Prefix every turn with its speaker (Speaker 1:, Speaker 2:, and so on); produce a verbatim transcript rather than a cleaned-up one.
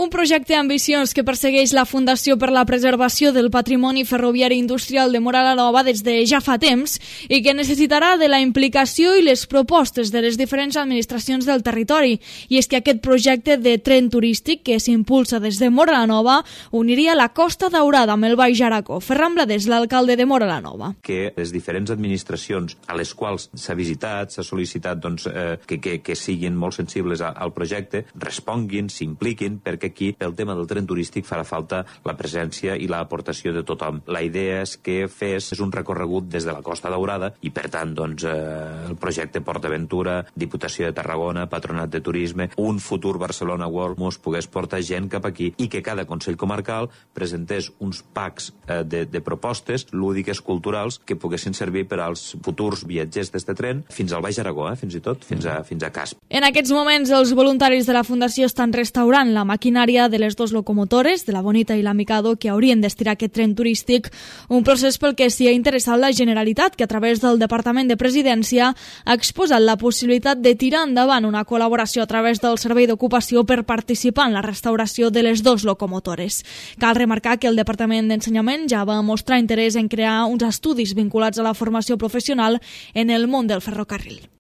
Speaker 1: Un projecte ambiciós que persegueix la Fundació per la Preservació del Patrimoni Ferroviari Industrial de Móra la Nova des de ja fa temps i que necessitarà de la implicació i les propostes de les diferents administracions del territori. I és que aquest projecte de tren turístic que s'impulsa des de Móra la Nova uniria la Costa Daurada amb el Baix Aragó. Ferran Bladés, l'alcalde de Móra la Nova.
Speaker 2: Que les diferents administracions a les quals s'ha visitat, s'ha sol·licitat doncs, eh, que, que, que siguin molt sensibles a, al projecte, responguin, s'impliquin, perquè aquí, pel tema del tren turístic, farà falta la presència i l'aportació de tothom. La idea és que fes és un recorregut des de la Costa Daurada i, per tant, doncs, eh, el projecte PortAventura, Diputació de Tarragona, Patronat de Turisme, un futur Barcelona World mos pogués portar gent cap aquí i que cada Consell Comarcal presentés uns packs eh, de, de propostes lúdiques culturals que poguessin servir per als futurs viatgers d'este tren fins al Baix Aragó, eh, fins i tot, fins a, fins a Casp.
Speaker 1: En aquests moments, els voluntaris de la Fundació estan restaurant la maquinària de les dues locomotores, de la Bonita i la Mikado, que haurien d'estirar aquest tren turístic, un procés pel que s'hi ha interessat la Generalitat, que a través del Departament de Presidència ha exposat la possibilitat de tirar endavant una col·laboració a través del Servei d'Ocupació per participar en la restauració de les dues locomotores. Cal remarcar que el Departament d'Ensenyament ja va mostrar interès en crear uns estudis vinculats a la formació professional en el món del ferrocarril.